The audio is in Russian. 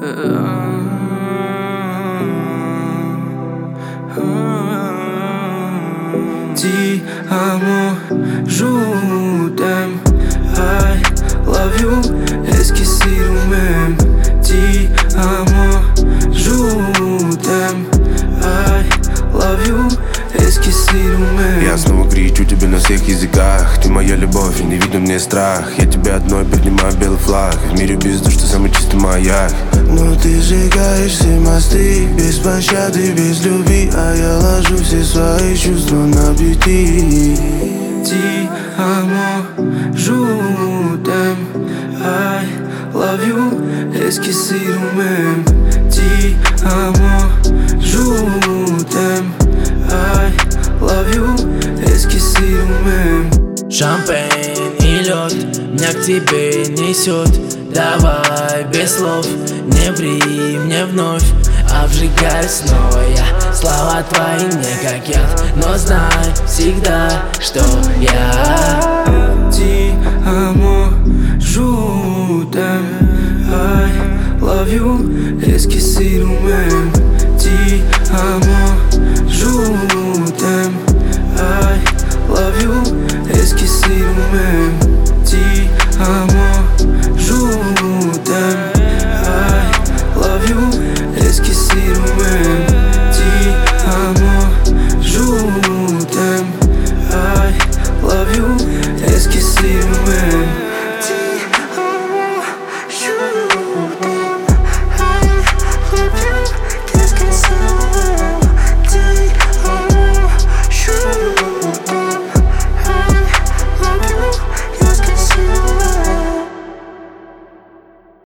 Ti amo, je t'aime. I love you, esqueci do même. Ti amo, je t'aime. I love you, esqueci do même. Я снова кричу тебе на всех языках. Ты моя любовь, и не видно мне страх. Я тебя одной поднимаю белый флаг. В мире бездушный, самый чистый маяк. Но ты сжигаешь все мосты, без пощады, без любви. А я ложу все свои чувства на бити. Ti amo, je t'aime. I love you, esqueci do même. Ti amo, je t'aime. I love you, esqueci do même. Шампейн и лед меня к тебе несет. Давай без слов, не ври мне вновь. Обжигаю снова я, слова твои не как яд. Но знай всегда, что я Ti amo,